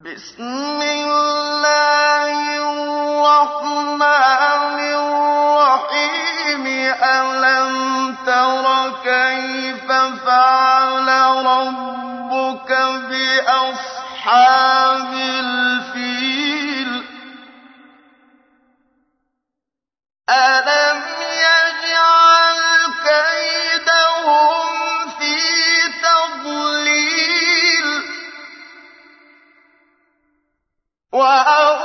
بسم الله الرحمن الرحيم ألم تر كيف فعل ربك بأصحاب الفيل ألم يجعل كيدهم في تضليل وأرسل